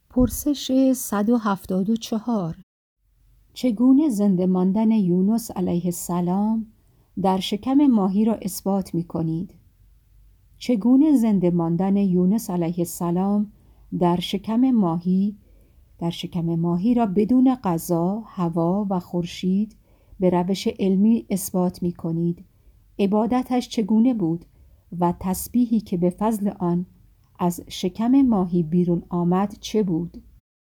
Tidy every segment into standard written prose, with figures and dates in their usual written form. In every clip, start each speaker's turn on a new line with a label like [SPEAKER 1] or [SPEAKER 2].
[SPEAKER 1] پرسش 174. چگونه زنده ماندن یونس علیه السلام در شکم ماهی را اثبات می کنید؟ چگونه زنده ماندن یونس علیه السلام در شکم ماهی را بدون غذا، هوا و خورشید به روش علمی اثبات می کنید؟ عبادتش چگونه بود و تسبیحی که به فضل آن از شکم ماهی بیرون آمد چه بود؟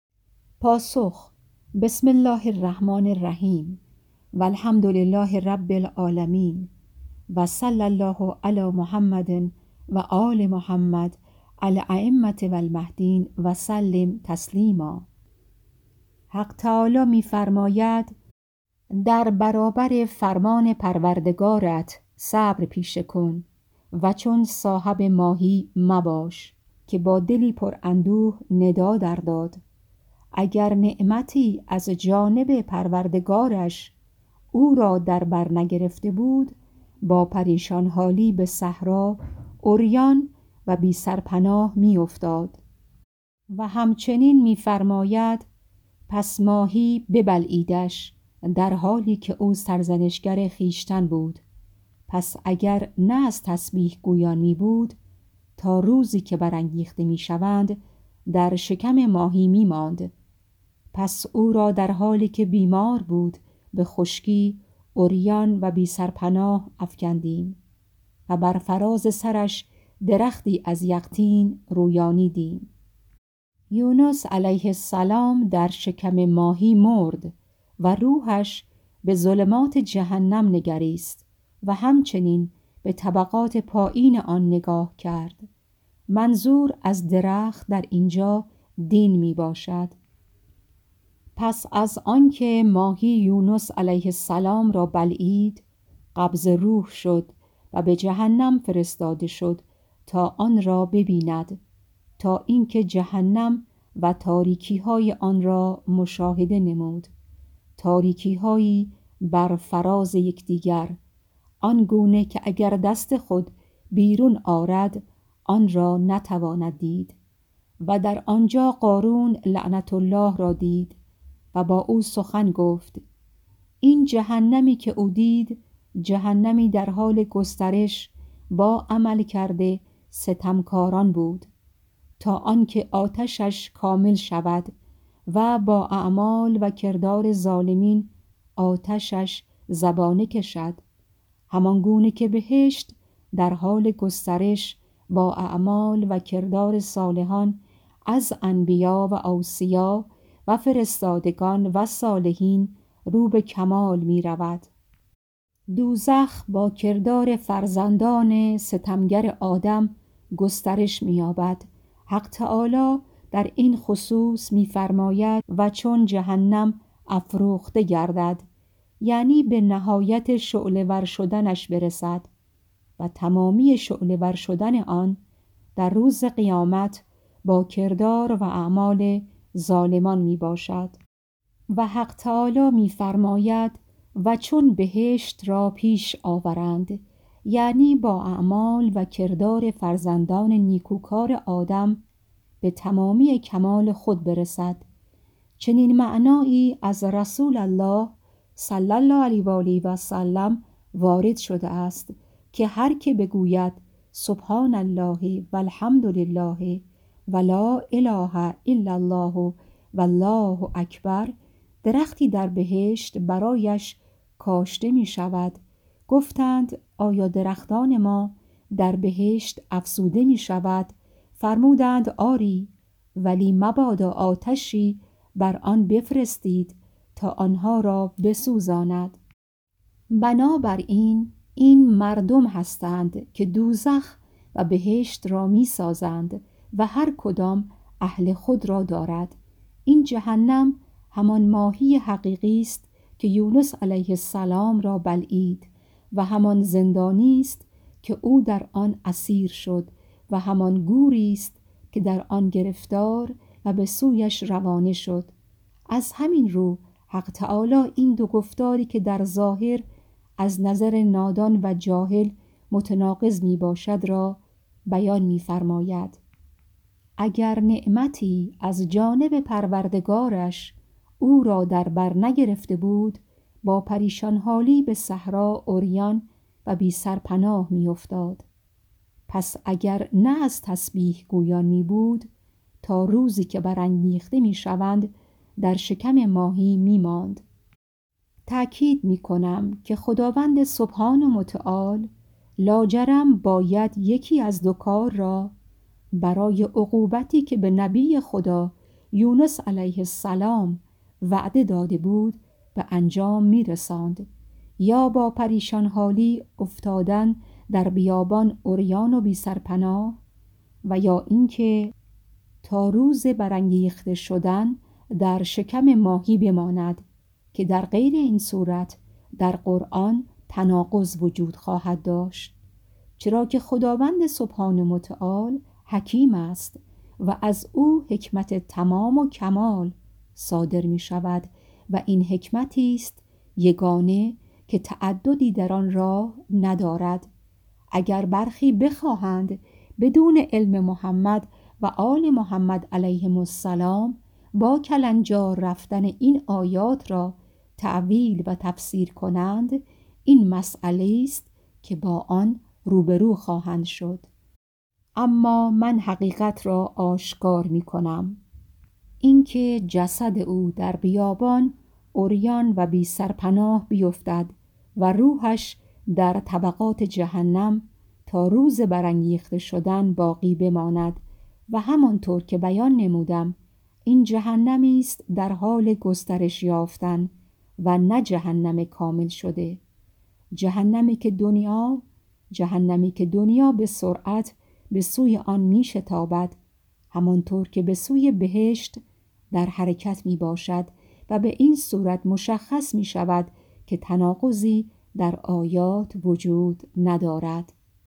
[SPEAKER 1] پاسخ: بسم الله الرحمن الرحیم و الحمد لله رب العالمین و صلی الله علی محمد و آل محمد الائمة و المهدین و سلم تسلیما. حق تعالی می فرماید: در برابر فرمان پروردگارت صبر پیشه کن و چون صاحب ماهی مباش که با دلی پر اندوه ندا در داد. اگر نعمتی از جانب پروردگارش او را در بر نگرفته بود، با پریشان حالی به صحرا عریان و بی سرپناه می افتاد. و همچنین می فرماید: پس ماهی ببلعیدش در حالی که او سرزنشگر خویشتن بود. پس اگر نه از تسبیح گویان می بود، تا روزی که برانگیخته می شوند در شکم ماهی می ماند. پس او را در حالی که بیمار بود به خشکی، عریان و بی سرپناه افکندیم و بر فراز سرش درختی از یقطین رویانیدیم. یونس علیه السلام در شکم ماهی مرد و روحش به ظلمات جهنم نگریست و همچنین به طبقات پایین آن نگاه کرد. منظور از درخت در اینجا دین می باشد. پس از آنکه ماهی یونس علیه السلام را بلعید، قبض روح شد و به جهنم فرستاده شد تا آن را ببیند، تا اینکه جهنم و تاریکی‌های آن را مشاهده نمود. تاریکی‌هایی بر فراز یکدیگر، آنگونه که اگر دست خود بیرون آرد آن را نتواند دید. و در آنجا قارون لعنت الله را دید و با او سخن گفت. این جهنمی که او دید، جهنمی در حال گسترش با عمل کرده ستمکاران بود، تا آنکه آتشش کامل شود و با اعمال و کردار ظالمین آتشش زبانه کشد، همانگونه که بهشت در حال گسترش با اعمال و کردار صالحان از انبیا و اوصیا و فرستادگان و صالحین رو به کمال می رود. دوزخ با کردار فرزندان ستمگر آدم گسترش می یابد. حق تعالی در این خصوص می فرماید: و چون جهنم افروخته گردد، یعنی به نهایت شعله ور شدنش برسد، و تمامی شعله ور شدن آن در روز قیامت با کردار و اعمال ظالمان می باشد. و حق تعالی می فرماید: و چون بهشت را پیش آورند، یعنی با اعمال و کردار فرزندان نیکوکار آدم به تمامی کمال خود برسد. چنین معنایی از رسول الله صلی الله علیه و آله و سلم وارد شده است که هر که بگوید سبحان الله و الحمد لله و لا اله الا الله و الله اکبر، درختی در بهشت برایش کاشته می شود. گفتند: آیا درختان ما در بهشت افزوده می شود؟ فرمودند: آری، ولی مبادا آتشی بر آن بفرستید تا آنها را بسوزاند. بنابراین این مردم هستند که دوزخ و بهشت را می سازند و هر کدام اهل خود را دارد. این جهنم همان ماهی حقیقی است که یونس علیه السلام را بلعید و همان زندانی است که او در آن اسیر شد و همان گوری است که در آن گرفتار و به سویش روانه شد. از همین رو حق تعالی این دو گفتاری که در ظاهر از نظر نادان و جاهل متناقض می باشد را بیان می فرماید. اگر نعمتی از جانب پروردگارش او را در بر نگرفته بود، با پریشان حالی به صحرا عریان و بی سرپناه می افتاد. پس اگر نه از تسبیح گویان می بود، تا روزی که برانگیخته می شوند در شکم ماهی می ماند. تأکید می کنم که خداوند سبحان و متعال لاجرم باید یکی از دو کار را برای عقوبتی که به نبی خدا یونس علیه السلام وعده داده بود به انجام می رساند، یا با پریشان حالی افتادن در بیابان عریان و بی سرپناه، و یا اینکه تا روز برانگیخته شدن در شکم ماهی بماند که در غیر این صورت در قرآن تناقض وجود خواهد داشت، چرا که خداوند سبحان متعال حکیم است و از او حکمت تمام و کمال صادر می شود و این حکمتی است یگانه که تعددی در آن راه ندارد. اگر برخی بخواهند بدون علم محمد و آل محمد علیهم السلام با کلنجار رفتن این آیات را تأویل و تفسیر کنند، این مسئله است که با آن روبرو خواهند شد. اما من حقیقت را آشکار می کنم، اینکه جسد او در بیابان عریان و بی سرپناه بیفتد و روحش در طبقات جهنم تا روز برانگیخته شدن باقی بماند و همانطور که بیان نمودم این جهنمی است در حال گسترش یافتن و نه جهنم کامل شده، جهنمی که دنیا به سرعت به سوی آن می شتابد، همانطور که به سوی بهشت در حرکت می باشد و به این صورت مشخص می شود که تناقضی در آیات وجود ندارد.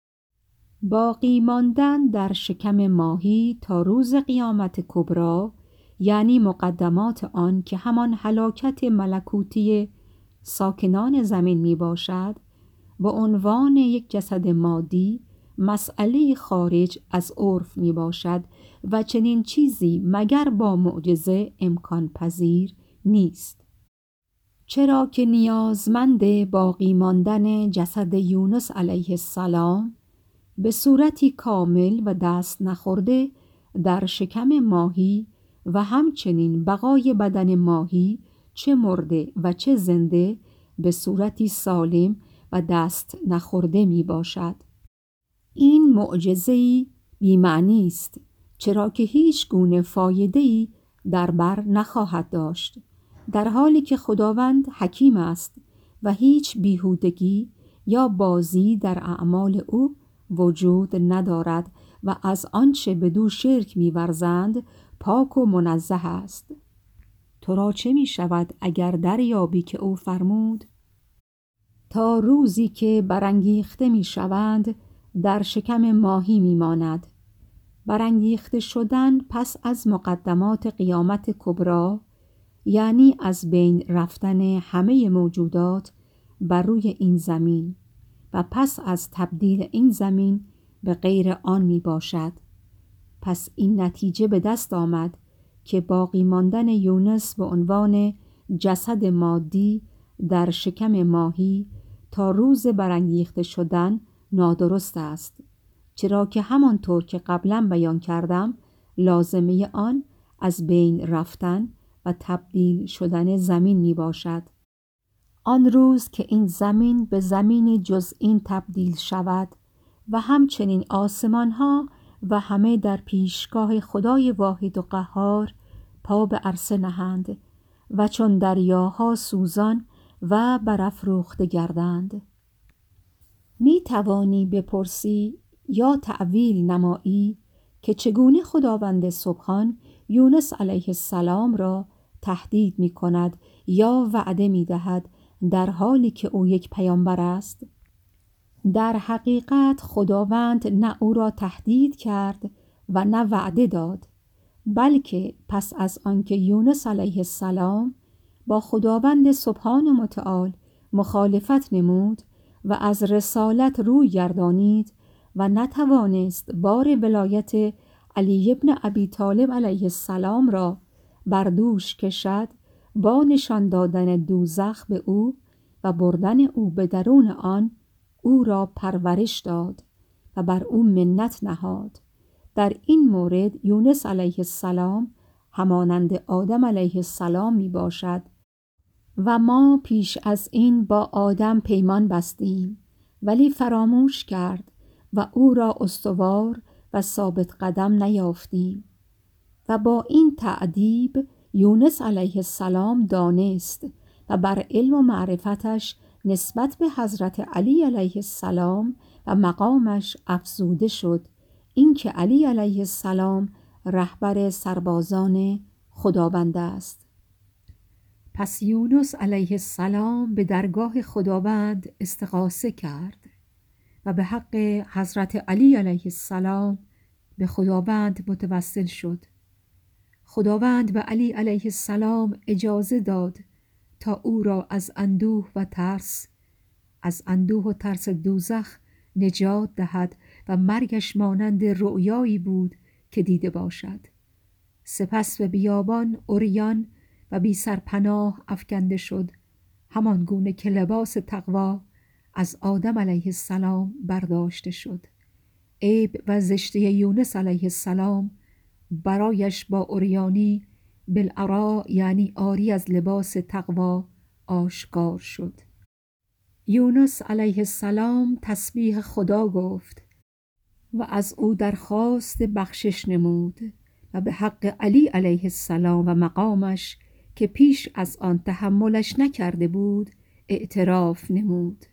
[SPEAKER 1] باقی ماندن در شکم ماهی تا روز قیامت کبری، یعنی مقدمات آن که همان هلاکت ملکوتی ساکنان زمین می باشد، به عنوان یک جسد مادی مسئله خارج از عرف می باشد و چنین چیزی مگر با معجزه امکان پذیر نیست، چرا که نیازمند باقی ماندن جسد یونس علیه السلام به صورتی کامل و دست نخورده در شکم ماهی و همچنین بقای بدن ماهی چه مرده و چه زنده به صورتی سالم و دست نخورده می باشد. این معجزه‌ای بی‌معنی است، چرا که هیچ گونه فایده‌ای در بر نخواهد داشت، در حالی که خداوند حکیم است و هیچ بیهودگی یا بازی در اعمال او وجود ندارد و از آنچه بدو شرک می‌ورزند پاک و منزه است. تو را چه می شود اگر دریابی که او فرمود تا روزی که برانگیخته می شوند در شکم ماهی می ماند. برانگیخته شدن پس از مقدمات قیامت کبری، یعنی از بین رفتن همه موجودات بر روی این زمین و پس از تبدیل این زمین به غیر آن می باشد. پس این نتیجه به دست آمد که باقی ماندن یونس به عنوان جسد مادی در شکم ماهی تا روز برانگیخته شدن نادرست است، چرا که همانطور که قبلا بیان کردم لازمه آن از بین رفتن و تبدیل شدن زمین می باشد. آن روز که این زمین به زمینی جز این تبدیل شود و همچنین آسمان ها و همه در پیشگاه خدای واحد و قهار پا به عرصه نهند و چون دریاها سوزان و برافروخته گردند. می توانی بپرسی یا تأویل نمایی که چگونه خداوند سبحان یونس علیه السلام را تهدید می کند یا وعده می دهد در حالی که او یک پیامبر است؟ در حقیقت خداوند نه او را تهدید کرد و نه وعده داد، بلکه پس از آنکه یونس علیه السلام با خداوند سبحان متعال مخالفت نمود و از رسالت روی گردانید و نتوانست بار ولایت علی ابن ابی طالب علیه السلام را بر دوش کشد با نشان دادن دوزخ به او و بردن او به درون آن، او را پرورش داد و بر او منت نهاد. در این مورد یونس علیه السلام همانند آدم علیه السلام می باشد و ما پیش از این با آدم پیمان بستیم ولی فراموش کرد و او را استوار و ثابت قدم نیافتیم. و با این تأدیب یونس علیه السلام دانست و بر علم و معرفتش نسبت به حضرت علی علیه السلام و مقامش افزوده شد، اینکه علی علیه السلام رهبر سربازان خداوند است. پس یونس علیه السلام به درگاه خداوند استغاثه کرد و به حق حضرت علی علیه السلام به خداوند متوسل شد. خداوند به علی علیه السلام اجازه داد تا او را از اندوه و ترس دوزخ نجات دهد و مرگش مانند رؤیایی بود که دیده باشد. سپس به بیابان عریان و بی سرپناه افکنده شد، همان گونه که لباس تقوا از آدم علیه السلام برداشته شد. عیب و زشتی یونس علیه السلام برایش با عریانی بالعراء یعنی عاری از لباس تقوا آشکار شد. یونس علیه السلام تسبیح خدا گفت و از او درخواست بخشش نمود و به حق علی علیه السلام و مقامش که پیش از آن تحملش نکرده بود اعتراف نمود.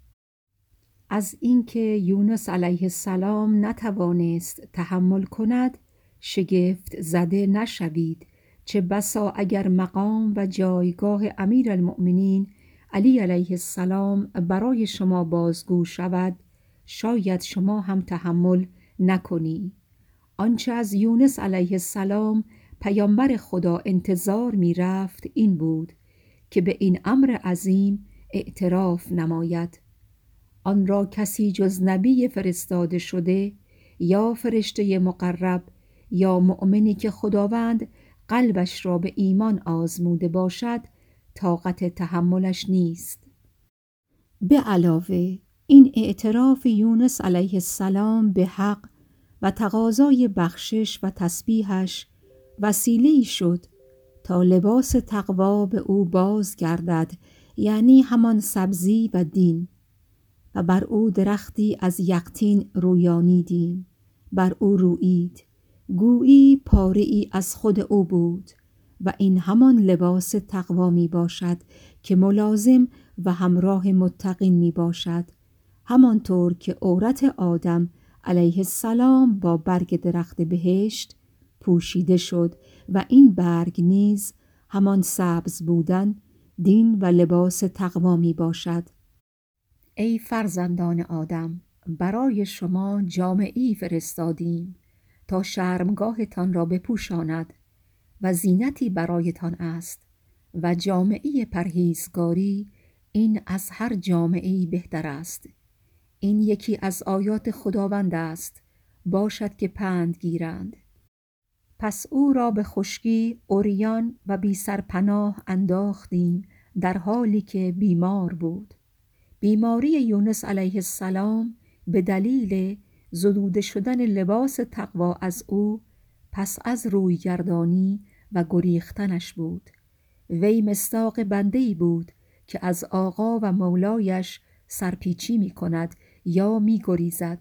[SPEAKER 1] از اینکه یونس علیه السلام نتوانست تحمل کند شگفت زده نشوید، چه بسا اگر مقام و جایگاه امیرالمؤمنین علی علیه السلام برای شما بازگو شود شاید شما هم تحمل نکنی. آنچه از یونس علیه السلام پیامبر خدا انتظار می رفت این بود که به این امر عظیم اعتراف نماید. آن را کسی جز نبی فرستاده شده یا فرشته مقرب یا مؤمنی که خداوند قلبش را به ایمان آزموده باشد طاقت تحملش نیست. به علاوه این اعتراف یونس علیه السلام به حق و تقاضای بخشش و تسبیحش وسیله‌ای شد تا لباس تقوا به او باز گردد، یعنی همان سبزی و دین، و بر او درختی از یقطین رویانیدیم. بر او رویید گویی پاره‌ای از خود او بود و این همان لباس تقوا می باشد که ملازم و همراه متقین می باشد، همانطور که عورت آدم علیه السلام با برگ درخت بهشت پوشیده شد و این برگ نیز همان سبز بودن دین و لباس تقوا می باشد. ای فرزندان آدم، برای شما جامه‌ای فرستادیم تا شرمگاهتان را بپوشاند و زینتی برایتان است و جامه‌ای پرهیزگاری این از هر جامه‌ای بهتر است. این یکی از آیات خداوند است، باشد که پند گیرند. پس او را به خشکی عریان و بی سرپناه انداختیم در حالی که بیمار بود. بیماری یونس علیه السلام به دلیل زدوده شدن لباس تقوا از او پس از روی گردانی و گریختنش بود. وی مصداق بنده‌ای بود که از آقا و مولایش سرپیچی می کند یا می گریزد.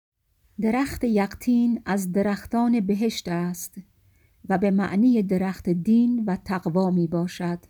[SPEAKER 1] درخت یقطین از درختان بهشت است و به معنی درخت دین و تقوا می باشد.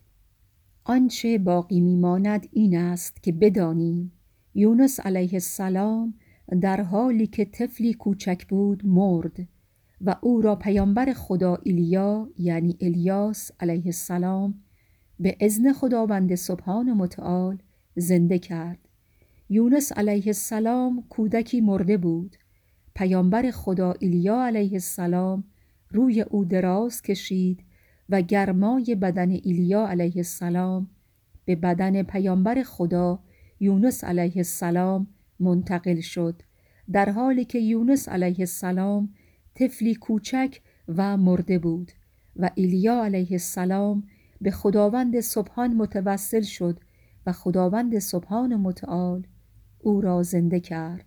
[SPEAKER 1] آنچه باقی می ماند این است که بدانیم یونس علیه السلام در حالی که طفلی کوچک بود مرد و او را پیامبر خدا ایلیا یعنی الیاس علیه السلام به اذن خداوند سبحان متعال زنده کرد. یونس علیه السلام کودکی مرده بود. پیامبر خدا ایلیا علیه السلام روی او دراز کشید و گرمای بدن ایلیا علیه السلام به بدن پیامبر خدا یونس علیه السلام منتقل شد، در حالی که یونس علیه السلام طفلی کوچک و مرده بود و ایلیا علیه السلام به خداوند سبحان متوسل شد و خداوند سبحان متعال او را زنده کرد.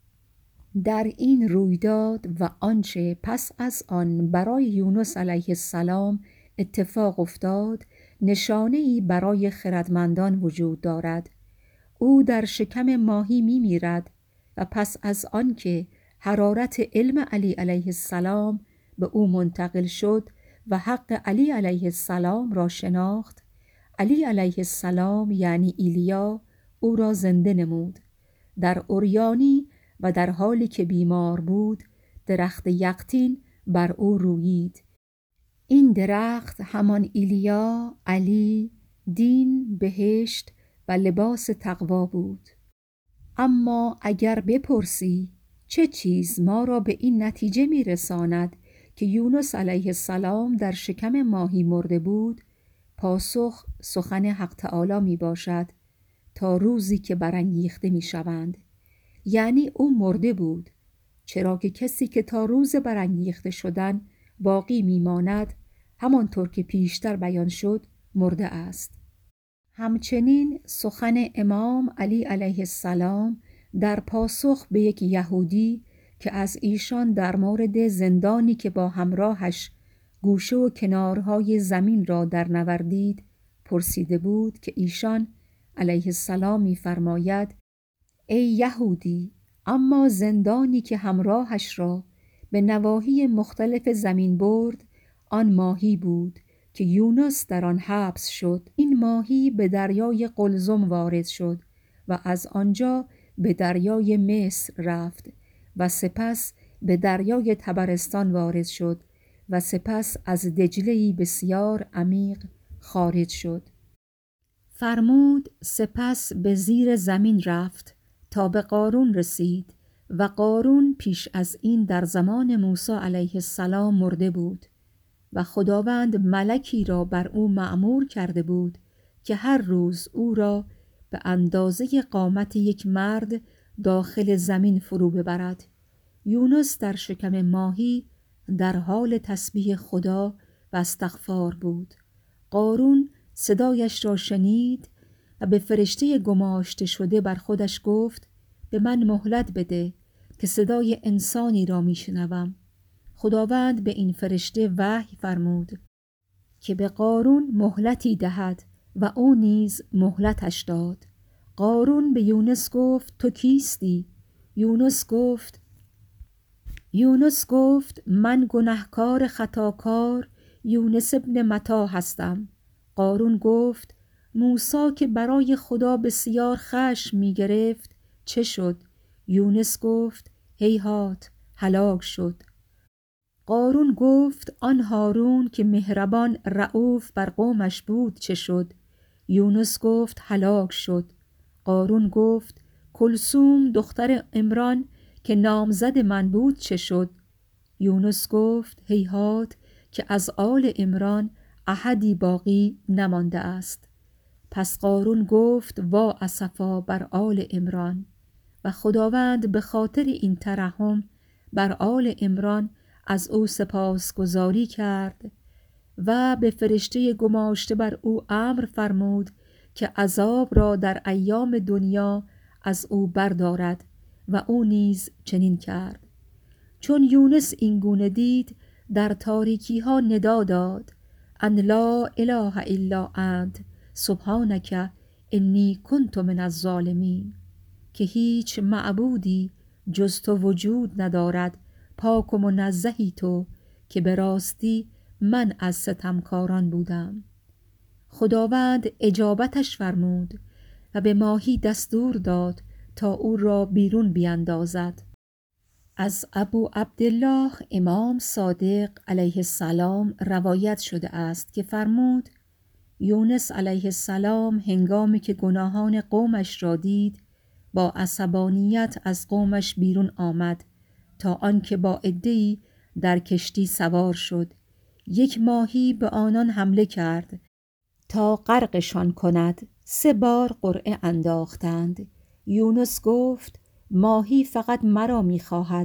[SPEAKER 1] در این رویداد و آنچه پس از آن برای یونس علیه السلام اتفاق افتاد نشانه‌ای برای خردمندان وجود دارد. او در شکم ماهی می‌میرد و پس از آنکه حرارت علم علی علیه السلام به او منتقل شد و حق علی علیه السلام را شناخت، علی علیه السلام یعنی ایلیا او را زنده نمود. در عریانی و در حالی که بیمار بود درخت یقطین بر او رویید. این درخت همان ایلیا، علی، دین، بهشت و لباس تقوا بود. اما اگر بپرسی چه چیز ما را به این نتیجه می‌رساند که یونس علیه السلام در شکم ماهی مرده بود، پاسخ سخن حق تعالی می باشد تا روزی که برانگیخته می شوند. یعنی او مرده بود، چرا که کسی که تا روز برانگیخته شدن باقی می ماند همانطور که پیشتر بیان شد مرده است. همچنین سخن امام علی علیه السلام در پاسخ به یک یهودی که از ایشان در مورد زندانی که با همراهش گوشه و کنارهای زمین را در نوردید پرسیده بود که ایشان علیه السلام می فرماید: ای یهودی، اما زندانی که همراهش را به نواحی مختلف زمین برد آن ماهی بود که یونس در آن حبس شد. این ماهی به دریای قلزم وارد شد و از آنجا به دریای مصر رفت و سپس به دریای طبرستان وارد شد و سپس از دجله‌ای بسیار عمیق خارج شد. فرمود سپس به زیر زمین رفت تا به قارون رسید و قارون پیش از این در زمان موسی علیه السلام مرده بود و خداوند ملکی را بر او مأمور کرده بود که هر روز او را به اندازه قامت یک مرد داخل زمین فرو ببرد. یونس در شکم ماهی در حال تسبیح خدا و استغفار بود. قارون صدایش را شنید و به فرشته گماشته شده بر خودش گفت: به من مهلت بده که صدای انسانی را میشنوم. خداوند به این فرشته وحی فرمود که به قارون مهلتی دهد و او نیز مهلتش داد. قارون به یونس گفت: تو کیستی؟ یونس گفت من گنهکار خطاکار یونس ابن متی هستم. قارون گفت: موسی که برای خدا بسیار خشم می گرفت چه شد؟ یونس گفت: هیهات، هلاک شد. قارون گفت: آن هارون که مهربان رئوف بر قومش بود چه شد؟ یونس گفت: هلاک شد. قارون گفت: کلثوم دختر عمران که نامزد من بود چه شد؟ یونس گفت: هیهات که از آل عمران احدی باقی نمانده است. پس قارون گفت: وا اسفا بر آل عمران. و خداوند به خاطر این ترحم بر آل عمران از او سپاسگزاری کرد و به فرشته گماشته بر او امر فرمود که عذاب را در ایام دنیا از او بردارد و او نیز چنین کرد. چون یونس این گونه دید در تاریکی ها ندا داد: ان لا اله الا انت سبحانک انی کنت من الظالمین، که هیچ معبودی جز تو وجود ندارد، پاک و منزهی تو که به راستی من از ستمکاران بودم. خداوند اجابتش فرمود و به ماهی دستور داد تا او را بیرون بیندازد. از ابو عبدالله امام صادق علیه السلام روایت شده است که فرمود: یونس علیه السلام هنگامی که گناهان قومش را دید با عصبانیت از قومش بیرون آمد تا آنکه با عده‌ای در کشتی سوار شد. یک ماهی به آنان حمله کرد تا غرقشان کند. 3 بار قرعه انداختند. یونس گفت: ماهی فقط مرا می‌خواهد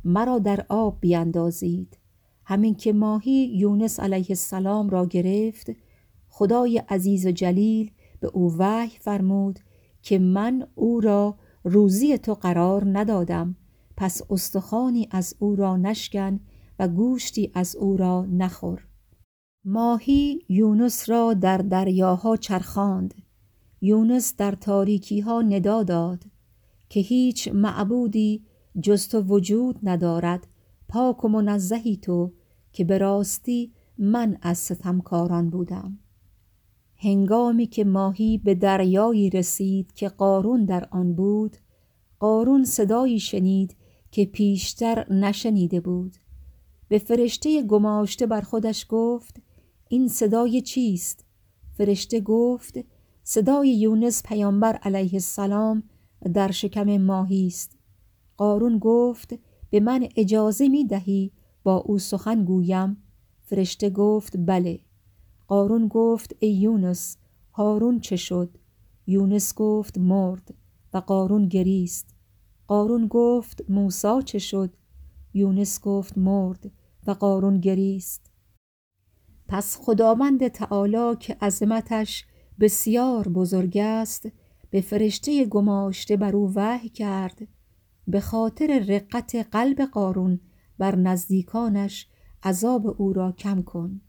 [SPEAKER 1] مرا در آب بیندازید. همین که ماهی یونس علیه السلام را گرفت، خدای عزیز و جلیل به او وحی فرمود که من او را روزی تو قرار ندادم، پس استخوانی از او را نشکن و گوشتی از او را نخور. ماهی یونس را در دریاها چرخاند. یونس در تاریکیها ندا داد که هیچ معبودی جز تو وجود ندارد، پاک و منزهی تو که به راستی من از ستمکاران بودم. هنگامی که ماهی به دریایی رسید که قارون در آن بود، قارون صدایی شنید که پیشتر نشنیده بود. به فرشته گماشته بر خودش گفت: این صدای چیست؟ فرشته گفت: صدای یونس پیامبر علیه السلام در شکم ماهی است. قارون گفت: به من اجازه می دهی با او سخن گویم؟ فرشته گفت: بله. قارون گفت: ای یونس، هارون چه شد؟ یونس گفت: مرد. و قارون گریست. قارون گفت: موسی چه شد؟ یونس گفت: مرد. و قارون گریست. پس خداوند تعالی که عظمتش بسیار بزرگ است، به فرشته گماشته بر او وحی کرد: به خاطر رقت قلب قارون بر نزدیکانش عذاب او را کم کن.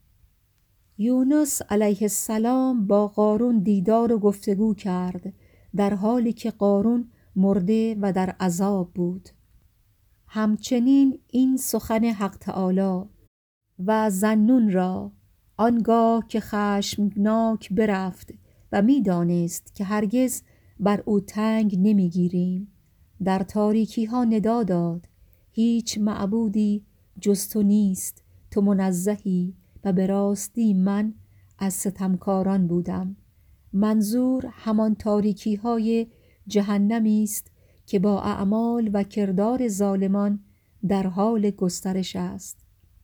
[SPEAKER 1] یونس علیه السلام با قارون دیدار و گفتگو کرد، در حالی که قارون مرده و در عذاب بود. همچنین این سخن حق تعالی: و ذاالنون را آنگاه که خشمناک برفت و می دانست که هرگز بر او تنگ نمی گیریم، در تاریکی ها ندا داد: هیچ معبودی جز تو نیست، تو منزهی و به راستی من از ستمکاران بودم. منظور همان تاریکی های جهنمی است که با اعمال و کردار ظالمان در حال گسترش است.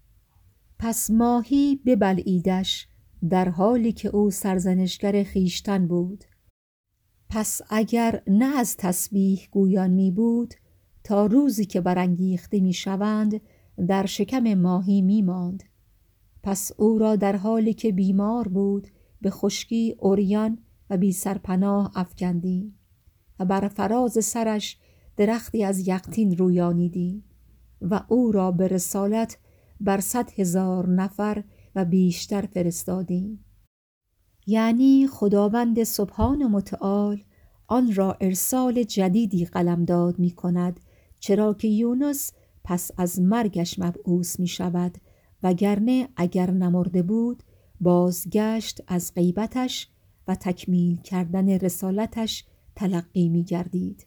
[SPEAKER 1] پس ماهی ببلعیدش در حالی که او سرزنشگر خویشتن بود. پس اگر نه از تسبیح گویان می بود، تا روزی که برانگیخته می شوند در شکم ماهی می ماند. پس او را در حالی که بیمار بود به خشکی عریان و بی سرپناه افکندیم و بر فراز سرش درختی از یقطین رویانیدیم و او را به رسالت بر 100,000 نفر و بیشتر فرستادیم. یعنی خداوند سبحان متعال آن را ارسال جدیدی قلمداد می کند، چرا که یونس پس از مرگش مبعوث می شود، وگرنه اگر نمرده بود بازگشت از غیبتش و تکمیل کردن رسالتش تلقی می گردید.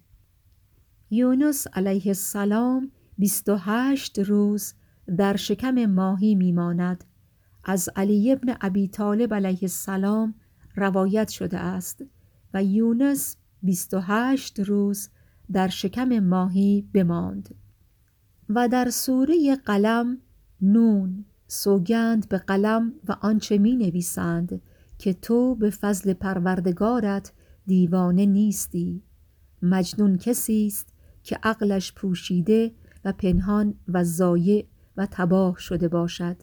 [SPEAKER 1] یونس علیه السلام 28 روز در شکم ماهی می ماند. از علی ابن ابی طالب علیه السلام روایت شده است: و یونس 28 روز در شکم ماهی بماند. و در سوره قلم: نون، سوگند به قلم و آنچه می نویسند که تو به فضل پروردگارت دیوانه نیستی. مجنون کسی است که عقلش پوشیده و پنهان و ضایع و تباه شده باشد.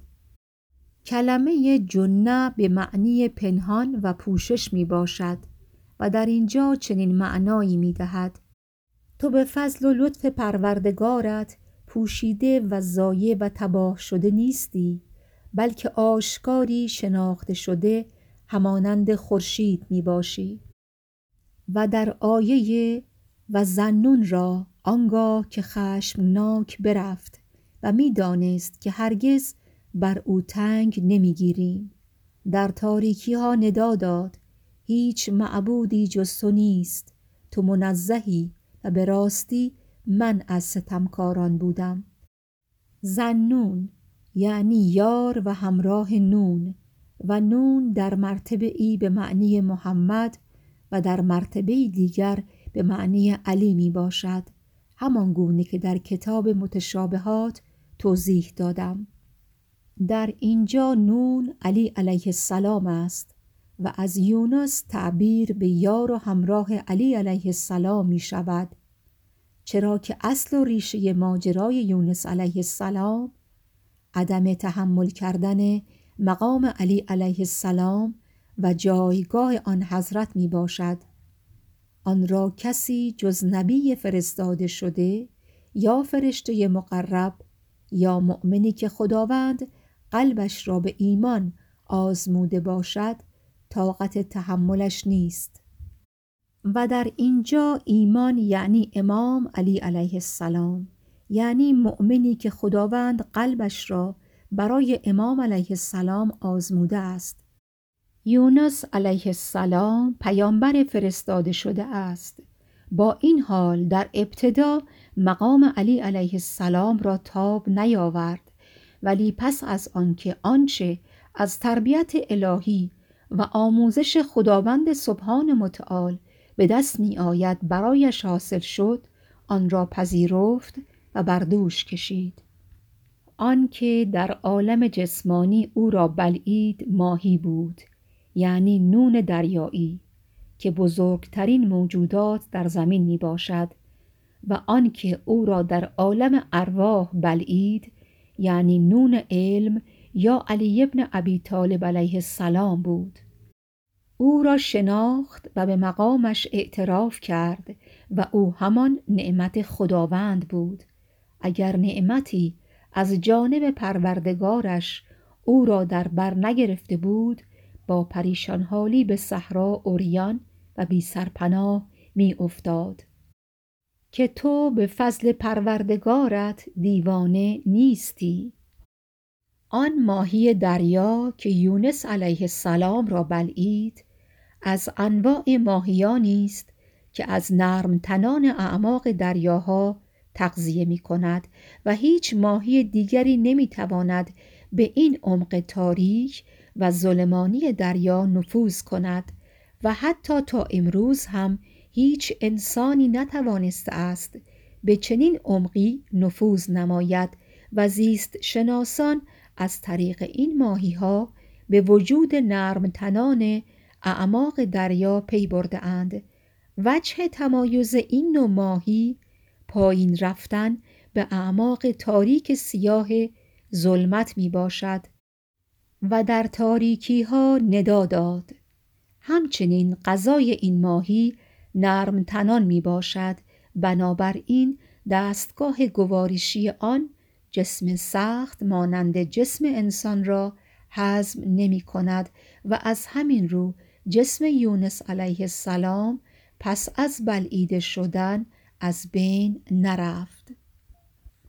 [SPEAKER 1] کلمه جنه به معنی پنهان و پوشش می باشد و در اینجا چنین معنایی می دهد: تو به فضل و لطف پروردگارت پوشیده و ضایع و تباه شده نیستی، بلکه آشکاری شناخته شده همانند خورشید می باشی. و در آیه: و ذاالنون را آنگاه که خشمناک برفت و می دانست که هرگز بر او تنگ نمی گیریم، در تاریکی ها ندا داد: هیچ معبودی جز تو نیست، تو منزهی و به راستی من از ستمکاران بودم. ذاالنون یعنی یار و همراه نون، و نون در مرتبه ای به معنی محمد و در مرتبه دیگر به معنی علی می باشد، همان گونه که در کتاب متشابهات توضیح دادم. در اینجا نون علی علیه السلام است و از یونس تعبیر به یار و همراه علی علیه السلام می شود، چرا که اصل و ریشه ماجرای یونس علیه السلام عدم تحمل کردن مقام علی علیه السلام و جایگاه آن حضرت می باشد. آن را کسی جز نبی فرستاده شده یا فرشته مقرب یا مؤمنی که خداوند قلبش را به ایمان آزموده باشد طاقت تحملش نیست. و در اینجا ایمان یعنی امام علی علیه السلام، یعنی مؤمنی که خداوند قلبش را برای امام علیه السلام آزموده است. یونس علیه السلام پیامبر فرستاده شده است. با این حال در ابتدا مقام علی علیه السلام را تاب نیاورد، ولی پس از آنکه آنچه از تربیت الهی و آموزش خداوند سبحان متعال به دست می آید برایش حاصل شد، آن را پذیرفت و بر دوش کشید. آنکه در عالم جسمانی او را بلعید ماهی بود، یعنی نون دریایی که بزرگترین موجودات در زمین می باشد، و آنکه او را در عالم ارواح بلعید، یعنی نون علم یا علی ابن ابی طالب علیه السلام بود. او را شناخت و به مقامش اعتراف کرد و او همان نعمت خداوند بود. اگر نعمتی از جانب پروردگارش او را در بر نگرفته بود، با پریشان حالی به صحرا عریان و بی سرپناه می افتاد. که تو به فضل پروردگارت دیوانه نیستی. آن ماهی دریا که یونس علیه السلام را بلعید از انواع ماهیانی است که از نرم تنان اعماق دریاها تغذیه می کند و هیچ ماهی دیگری نمی تواند به این عمق تاریک و ظلمانی دریا نفوذ کند و حتی تا امروز هم هیچ انسانی نتوانسته است به چنین عمقی نفوذ نماید و زیست شناسان از طریق این ماهی‌ها به وجود نرم تنان اعماق دریا پی برده اند. وجه تمایز این نوع ماهی پایین رفتن به اعماق تاریک سیاه ظلمت می باشد و در تاریکی ها ندا داد. همچنین غذای این ماهی نرم تنان می باشد، بنابراین دستگاه گوارشی آن جسم سخت مانند جسم انسان را هضم نمی کند و از همین رو جسم یونس علیه السلام پس از بلعیده شدن از بین نرفت.